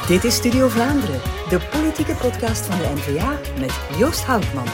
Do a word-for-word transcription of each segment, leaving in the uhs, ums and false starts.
Dit is Studio Vlaanderen, de politieke podcast van de N V A met Joost Houtman.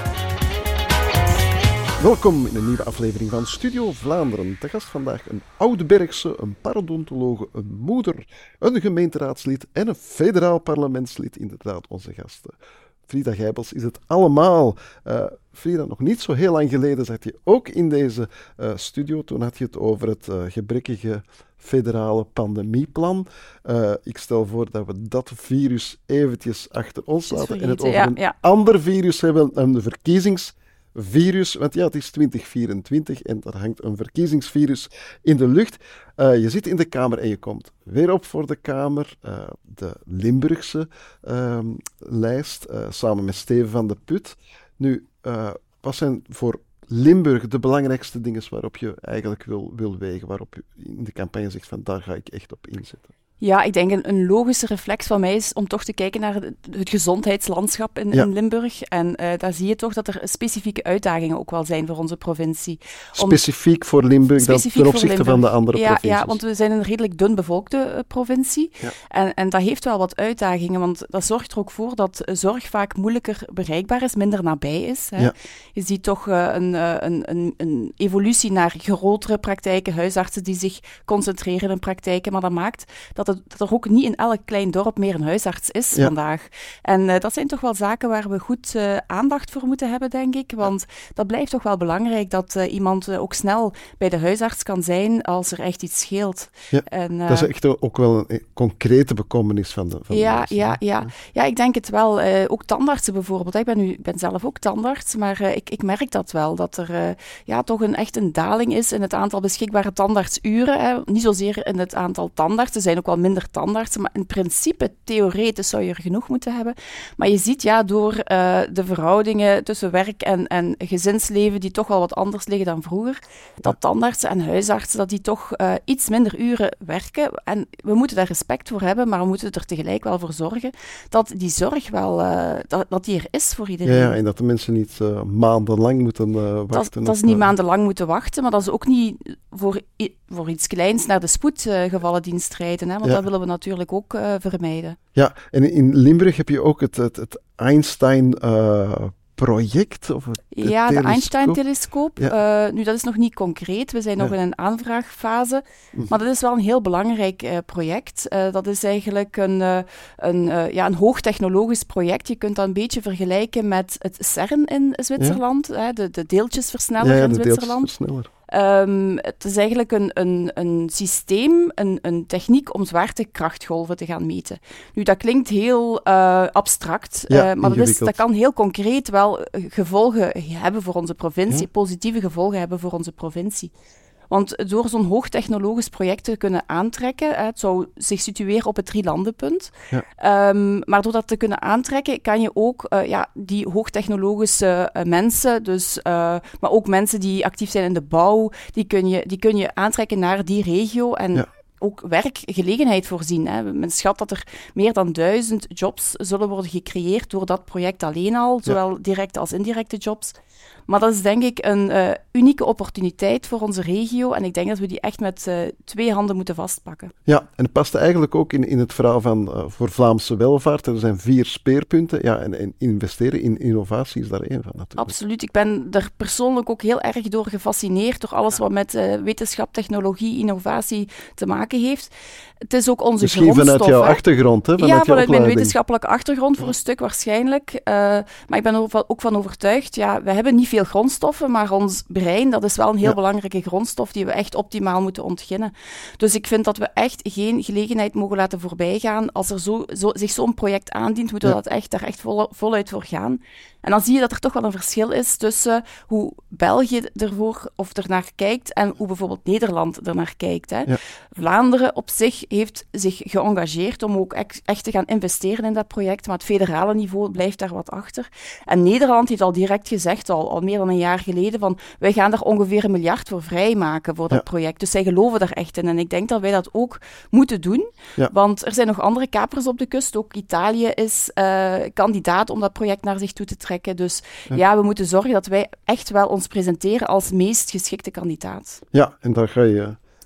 Welkom in een nieuwe aflevering van Studio Vlaanderen. Te gast vandaag een Oudbergse, een parodontologe, een moeder, een gemeenteraadslid en een federaal parlementslid. Inderdaad, onze gasten. Frida Gijbels is het allemaal. Uh, Frida, nog niet zo heel lang geleden zat je ook in deze uh, studio. Toen had je het over het uh, gebrekkige federale pandemieplan. Uh, ik stel voor dat we dat virus eventjes achter ons laten vergeten, en het over ja, een ja. ander virus hebben, een verkiezingsvirus. Want ja, het is twintig vierentwintig en er hangt een verkiezingsvirus in de lucht. Uh, je zit in de Kamer en je komt weer op voor de Kamer. Uh, de Limburgse uh, lijst, uh, samen met Steven van de Put. Nu, uh, wat zijn voor Limburg de belangrijkste dingen waarop je eigenlijk wil, wil wegen, waarop je in de campagne zegt van daar ga ik echt op inzetten? Ja, ik denk een, een logische reflex van mij is om toch te kijken naar het, het gezondheidslandschap in, ja. in Limburg. En uh, daar zie je toch dat er specifieke uitdagingen ook wel zijn voor onze provincie. Om, specifiek voor Limburg dan ten opzichte van de andere ja, provincies? Ja, want we zijn een redelijk dun bevolkte uh, provincie. Ja. En, en dat heeft wel wat uitdagingen, want dat zorgt er ook voor dat zorg vaak moeilijker bereikbaar is, minder nabij is. Hè. Ja. Je ziet toch uh, een, uh, een, een, een evolutie naar grotere praktijken, huisartsen die zich concentreren in praktijken, maar dat maakt dat Dat, dat er ook niet in elk klein dorp meer een huisarts is ja. vandaag. En uh, dat zijn toch wel zaken waar we goed uh, aandacht voor moeten hebben, denk ik. Want dat blijft toch wel belangrijk, dat uh, iemand uh, ook snel bij de huisarts kan zijn als er echt iets scheelt. Ja, en, uh, dat is echt ook wel een concrete bekommernis van de van ja, de mensen, ja, ja. ja, ik denk het wel. Uh, ook tandartsen bijvoorbeeld. Ik ben, nu, ben zelf ook tandarts, maar uh, ik, ik merk dat wel. Dat er uh, ja, toch een, echt een daling is in het aantal beschikbare tandartsuren. Hè. Niet zozeer in het aantal tandartsen. Er zijn ook wel minder tandartsen, maar in principe, theoretisch zou je er genoeg moeten hebben. Maar je ziet ja, door uh, de verhoudingen tussen werk en, en gezinsleven, die toch wel wat anders liggen dan vroeger, dat tandartsen en huisartsen, dat die toch uh, iets minder uren werken. En we moeten daar respect voor hebben, maar we moeten er tegelijk wel voor zorgen dat die zorg wel, uh, dat, dat die er is voor iedereen. Ja, ja, en dat de mensen niet uh, maandenlang moeten uh, wachten. Dat, dat ze niet maandenlang moeten wachten, maar dat ze ook niet voor, voor iets kleins naar de spoedgevallendienst uh, rijden, hè, want ja. dat willen we natuurlijk ook uh, vermijden. Ja, en in Limburg heb je ook het, het, het Einstein uh, project? Of het, het ja, de Einstein-telescoop. Ja. Uh, nu, dat is nog niet concreet. We zijn ja. nog in een aanvraagfase. Mm. Maar dat is wel een heel belangrijk uh, project. Uh, dat is eigenlijk een, uh, een, uh, ja, een hoogtechnologisch project. Je kunt dat een beetje vergelijken met het CERN in Zwitserland. Ja. Hè, de, de deeltjesversneller ja, ja, in de Zwitserland. Deeltjesversneller. Um, het is eigenlijk een, een, een systeem, een, een techniek om zwaartekrachtgolven te gaan meten. Nu, dat klinkt heel uh, abstract, ja, uh, maar dat, is, dat kan heel concreet wel gevolgen hebben voor onze provincie, ja. positieve gevolgen hebben voor onze provincie. Want door zo'n hoogtechnologisch project te kunnen aantrekken, hè, het zou zich situeren op het drielandenpunt, ja. um, maar door dat te kunnen aantrekken, kan je ook uh, ja, die hoogtechnologische uh, mensen, dus, uh, maar ook mensen die actief zijn in de bouw, die kun je, die kun je aantrekken naar die regio en ja. ook werkgelegenheid voorzien. Hè. Men schat dat er meer dan duizend jobs zullen worden gecreëerd door dat project alleen al, zowel ja. directe als indirecte jobs. Maar dat is denk ik een uh, unieke opportuniteit voor onze regio en ik denk dat we die echt met uh, twee handen moeten vastpakken. Ja, en het past eigenlijk ook in, in het verhaal van uh, voor Vlaamse welvaart. Er zijn vier speerpunten ja, en, en investeren in innovatie is daar één van natuurlijk. Absoluut. Ik ben er persoonlijk ook heel erg door gefascineerd, door alles wat met uh, wetenschap, technologie, innovatie te maken heeft. Het is ook onze Misschien grondstof. Misschien vanuit jouw hè? achtergrond, hè? Vanuit ja, vanuit mijn wetenschappelijke achtergrond voor ja. een stuk waarschijnlijk. Uh, maar ik ben er ook van overtuigd, ja, we hebben niet veel grondstoffen, maar ons brein, dat is wel een heel ja. belangrijke grondstof die we echt optimaal moeten ontginnen. Dus ik vind dat we echt geen gelegenheid mogen laten voorbijgaan. Als er zo, zo, zich zo'n project aandient, moeten we ja. dat echt, daar echt vol, voluit voor gaan. En dan zie je dat er toch wel een verschil is tussen hoe België ervoor of ernaar kijkt en hoe bijvoorbeeld Nederland ernaar kijkt. Hè. Ja. Vlaanderen op zich heeft zich geëngageerd om ook echt te gaan investeren in dat project, maar het federale niveau blijft daar wat achter. En Nederland heeft al direct gezegd, al, al meer dan een jaar geleden, van wij gaan daar ongeveer een miljard voor vrijmaken voor dat ja. project. Dus zij geloven daar echt in. En ik denk dat wij dat ook moeten doen, ja. want er zijn nog andere kapers op de kust. Ook Italië is uh, kandidaat om dat project naar zich toe te trekken. Dus ja. ja, we moeten zorgen dat wij echt wel ons presenteren als meest geschikte kandidaat. Ja, en daar ga je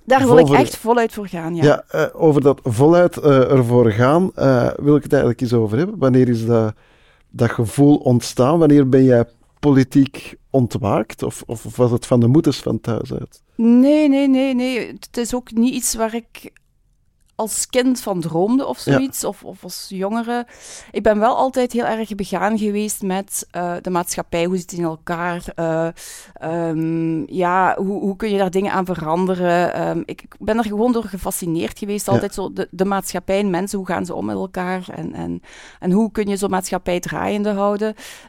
Daar wil vol ik voor... echt voluit voor gaan, ja. Ja, uh, over dat voluit uh, ervoor gaan uh, wil ik het eigenlijk eens over hebben. Wanneer is dat, dat gevoel ontstaan? Wanneer ben jij politiek ontwaakt? Of, of was het van de moeders van thuis uit? Nee, nee, nee, nee. Het is ook niet iets waar ik als kind van droomde of zoiets, ja. of, of als jongere. Ik ben wel altijd heel erg begaan geweest met uh, de maatschappij, hoe zit het in elkaar, uh, um, ja, hoe, hoe kun je daar dingen aan veranderen. Um, ik, ik ben er gewoon door gefascineerd geweest, altijd ja. zo de, de maatschappij en mensen, hoe gaan ze om met elkaar en, en, en hoe kun je zo'n maatschappij draaiende houden.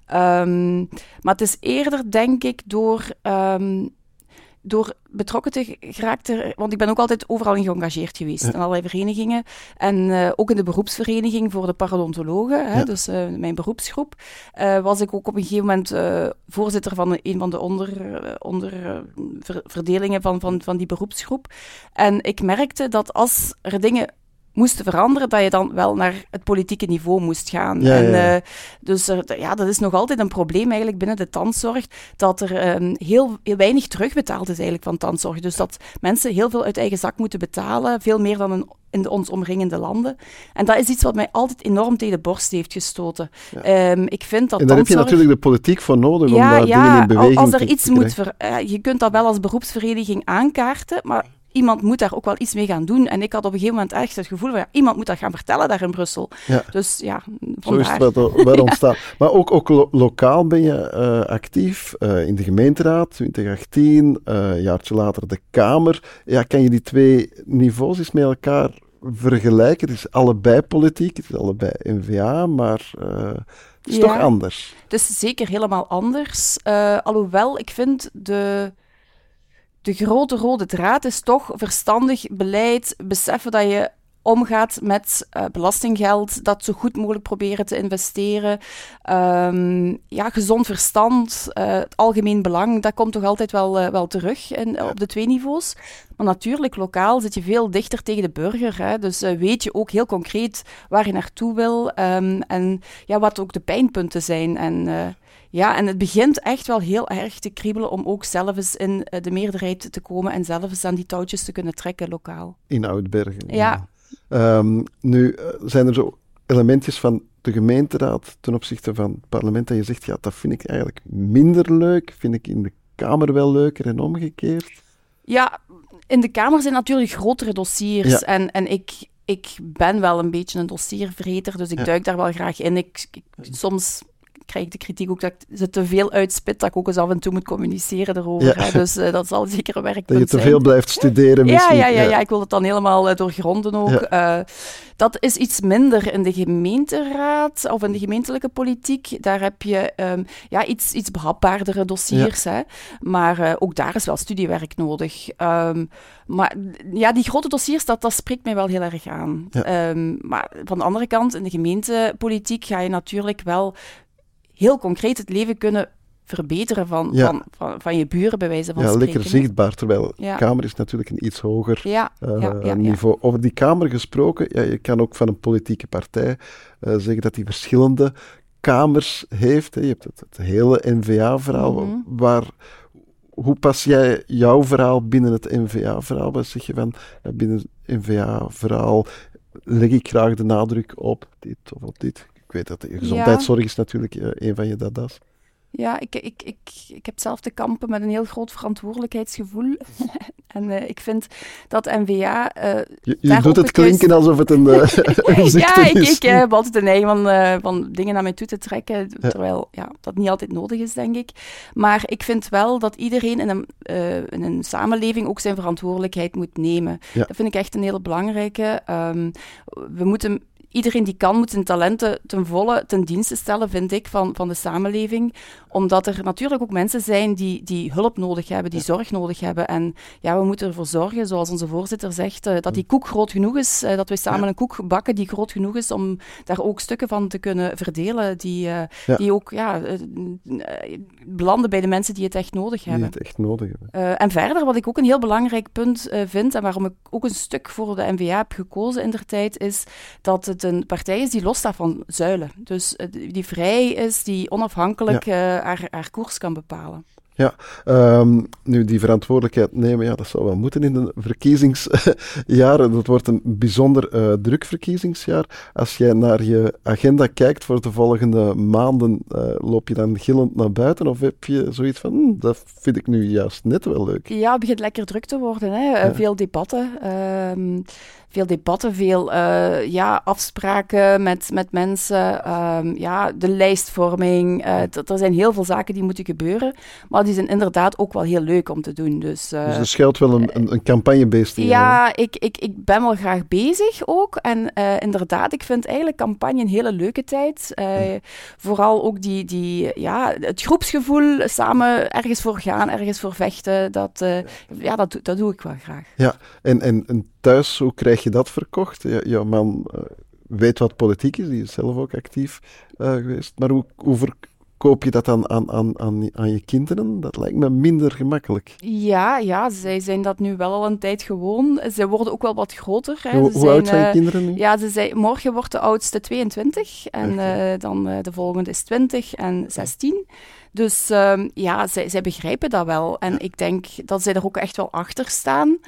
Um, maar het is eerder, denk ik, door... Um, door betrokken te geraakt, want ik ben ook altijd overal in geëngageerd geweest, ja. in allerlei verenigingen. En uh, ook in de beroepsvereniging voor de parodontologen, hè, ja. dus uh, mijn beroepsgroep, uh, was ik ook op een gegeven moment uh, voorzitter van een van de onder, uh, onder uh, ver, verdelingen van, van, van die beroepsgroep. En ik merkte dat als er dingen moesten veranderen, dat je dan wel naar het politieke niveau moest gaan. Ja, en, ja. Uh, dus er, ja, dat is nog altijd een probleem eigenlijk binnen de tandzorg, dat er um, heel, heel weinig terugbetaald is eigenlijk van tandzorg. Dus dat mensen heel veel uit eigen zak moeten betalen, veel meer dan in, in de ons omringende landen. En dat is iets wat mij altijd enorm tegen de borst heeft gestoten. Ja. Um, ik vind dat en daar tandzorg... heb je natuurlijk de politiek voor nodig om ja, daar ja, dingen in beweging als er te, iets te moet ver, uh, je kunt dat wel als beroepsvereniging aankaarten, maar iemand moet daar ook wel iets mee gaan doen. En ik had op een gegeven moment echt het gevoel van, ja, iemand moet dat gaan vertellen daar in Brussel. Ja. Dus ja, vandaar. Zo is het wel, wel ontstaan. Maar ook, ook lo- lokaal ben je uh, actief uh, in de gemeenteraad, twintig achttien, uh, een jaartje later de Kamer. Ja, kan je die twee niveaus eens met elkaar vergelijken? Het is allebei politiek, het is allebei N V A, maar uh, het is ja, toch anders. Het is zeker helemaal anders. Uh, alhoewel, ik vind de... De grote rode draad is toch verstandig beleid, beseffen dat je omgaat met uh, belastinggeld, dat zo goed mogelijk proberen te investeren. Um, ja, gezond verstand, uh, het algemeen belang, dat komt toch altijd wel, uh, wel terug in, op de twee niveaus. Maar natuurlijk, lokaal zit je veel dichter tegen de burger. Hè? Dus uh, weet je ook heel concreet waar je naartoe wil um, en ja, wat ook de pijnpunten zijn. En... Uh, Ja, en het begint echt wel heel erg te kriebelen om ook zelf eens in de meerderheid te komen en zelf eens aan die touwtjes te kunnen trekken lokaal. In Oudbergen. Ja. ja. Um, nu, zijn er zo elementjes van de gemeenteraad ten opzichte van het parlement dat je zegt, ja, dat vind ik eigenlijk minder leuk, vind ik in de Kamer wel leuker en omgekeerd? Ja, in de Kamer zijn natuurlijk grotere dossiers ja. en, en ik... Ik ben wel een beetje een dossiervreter, dus ik ja. duik daar wel graag in. Ik, ik, soms... krijg ik de kritiek ook dat ik ze te veel uitspit, dat ik ook eens af en toe moet communiceren erover. Ja. Hè. Dus uh, dat zal zeker een werkpunt zijn. Dat je te veel blijft studeren misschien. Ja, ja, ja, ja, ik wil het dan helemaal uh, doorgronden ook. Ja. Uh, dat is iets minder in de gemeenteraad of in de gemeentelijke politiek. Daar heb je um, ja, iets, iets behapbaardere dossiers. Ja. Hè. Maar uh, ook daar is wel studiewerk nodig. Um, maar ja, die grote dossiers, dat, dat spreekt mij wel heel erg aan. Ja. Um, maar van de andere kant, in de gemeentepolitiek ga je natuurlijk wel heel concreet het leven kunnen verbeteren van, ja. van, van, van je buren, bij wijze van ja, spreken. Ja, lekker zichtbaar, terwijl ja. de Kamer is natuurlijk een iets hoger ja, uh, ja, ja, niveau. Ja. Over die Kamer gesproken, ja, je kan ook van een politieke partij uh, zeggen dat die verschillende kamers heeft. Hè. Je hebt het, het hele N V A-verhaal. Mm-hmm. Waar, hoe pas jij jouw verhaal binnen het N V A-verhaal? Wat zeg je van, ja, binnen het N V A-verhaal leg ik graag de nadruk op dit of op dit? Ik weet dat de gezondheidszorg ja. is natuurlijk uh, een van je dada's. Ja, ik, ik, ik, ik heb zelf te kampen met een heel groot verantwoordelijkheidsgevoel. en uh, ik vind dat N V A... Uh, je je doet het klinken juist... alsof het een, uh, een ziekte ja, ik, is. ik uh, heb altijd de neiging van, uh, van dingen naar mij toe te trekken, ja. terwijl ja, dat niet altijd nodig is, denk ik. Maar ik vind wel dat iedereen in een, uh, in een samenleving ook zijn verantwoordelijkheid moet nemen. Ja. Dat vind ik echt een hele belangrijke. Um, we moeten... Iedereen die kan, moet zijn talenten ten volle ten dienste stellen, vind ik, van, van de samenleving. Omdat er natuurlijk ook mensen zijn die, die hulp nodig hebben, die zorg nodig hebben. En ja, we moeten ervoor zorgen, zoals onze voorzitter zegt, uh, dat die koek groot genoeg is. Uh, dat we samen ja. een koek bakken die groot genoeg is om daar ook stukken van te kunnen verdelen. Die, uh, ja. die ook ja, uh, uh, belanden bij de mensen die het echt nodig hebben. Die het echt nodig hebben. Uh, en verder, wat ik ook een heel belangrijk punt uh, vind, en waarom ik ook een stuk voor de N V A heb gekozen indertijd, is dat het een partij is die losstaat van zuilen. Dus uh, die vrij is, die onafhankelijk ja. uh, haar, haar koers kan bepalen. Ja, um, nu die verantwoordelijkheid nemen, ja, dat zou wel moeten in een verkiezingsjaar. Dat wordt een bijzonder uh, druk verkiezingsjaar. Als jij naar je agenda kijkt voor de volgende maanden, uh, loop je dan gillend naar buiten of heb je zoiets van, hm, dat vind ik nu juist net wel leuk? Ja, het begint lekker druk te worden. Hè? Ja. Veel debatten. Um, veel debatten, veel uh, ja, afspraken met, met mensen. Um, ja, de lijstvorming. Uh, d- er zijn heel veel zaken die moeten gebeuren. Maar die zijn inderdaad ook wel heel leuk om te doen. Dus, uh, dus er schuilt wel een, een, een campagnebeest in. Ja, ik, ik, ik ben wel graag bezig ook. En uh, inderdaad, ik vind eigenlijk campagne een hele leuke tijd. Uh, ja. Vooral ook die, die, ja, het groepsgevoel, samen ergens voor gaan, ergens voor vechten. Dat, uh, ja, dat, dat doe ik wel graag. Ja, en, en, en thuis, hoe krijg je dat verkocht? Ja, jouw man uh, weet wat politiek is, die is zelf ook actief uh, geweest. Maar hoe, hoe verkoop je dat dan aan, aan, aan, aan je kinderen? Dat lijkt me minder gemakkelijk. Ja, ja, zij zijn dat nu wel al een tijd gewoon. Ze worden ook wel wat groter. Hè. Hoe, ze hoe zijn, oud zijn uh, kinderen nu? Ja, ze zijn, morgen wordt de oudste tweeëntwintig en okay. uh, dan uh, de volgende is twintig en zestien. Dus um, ja, zij, zij begrijpen dat wel. En ja. ik denk dat zij er ook echt wel achter staan. Uh,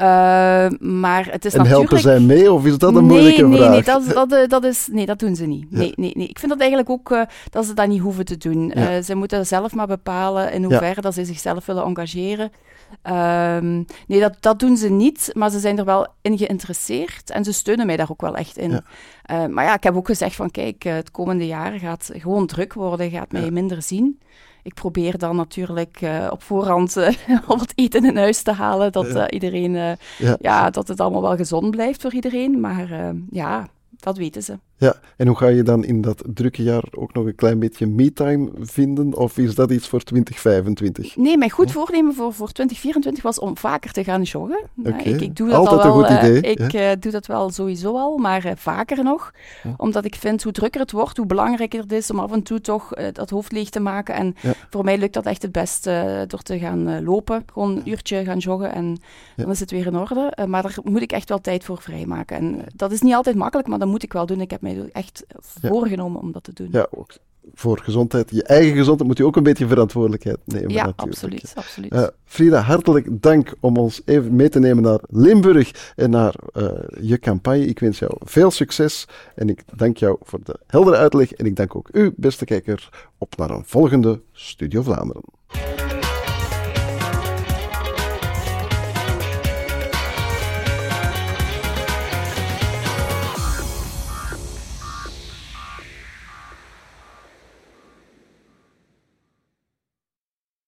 maar het is en natuurlijk... helpen zij mee, of is dat een nee, moeilijke nee, vraag? Nee, dat, dat, uh, dat, is, nee, dat doen ze niet. Ja. Nee, nee, nee. Ik vind dat eigenlijk ook uh, dat ze dat niet hoeven te doen. Ja. Uh, ze moeten zelf maar bepalen in hoeverre ja. dat ze zichzelf willen engageren. Um, nee, dat, dat doen ze niet, maar ze zijn er wel in geïnteresseerd en ze steunen mij daar ook wel echt in. Ja. Uh, maar ja, ik heb ook gezegd van kijk, uh, het komende jaar gaat gewoon druk worden, gaat mij ja. minder zien. Ik probeer dan natuurlijk uh, op voorhand uh, al wat eten in huis te halen, dat uh, iedereen, uh, ja. ja, dat het allemaal wel gezond blijft voor iedereen, maar uh, ja, dat weten ze. Ja, en hoe ga je dan in dat drukke jaar ook nog een klein beetje me-time vinden? Of is dat iets voor twintig vijfentwintig? Nee, mijn goed voornemen voor, voor twintig vierentwintig was om vaker te gaan joggen. Okay. Ik, ik doe dat Altijd al wel, een goed idee. Uh, ik ja. uh, doe dat wel sowieso al, maar uh, vaker nog. Ja. Omdat ik vind, hoe drukker het wordt, hoe belangrijker het is om af en toe toch uh, dat hoofd leeg te maken. En ja. voor mij lukt dat echt het best uh, door te gaan uh, lopen. Gewoon een uurtje gaan joggen en ja. dan is het weer in orde. Uh, maar daar moet ik echt wel tijd voor vrijmaken. En uh, dat is niet altijd makkelijk, maar dat moet ik wel doen. Ik heb mij echt voorgenomen ja. om dat te doen. Ja, ook voor gezondheid, je eigen gezondheid, moet je ook een beetje verantwoordelijkheid nemen. Ja, natuurlijk. absoluut. absoluut. Uh, Frida, hartelijk dank om ons even mee te nemen naar Limburg en naar uh, je campagne. Ik wens jou veel succes en ik dank jou voor de heldere uitleg en ik dank ook u, beste kijker, op naar een volgende Studio Vlaanderen.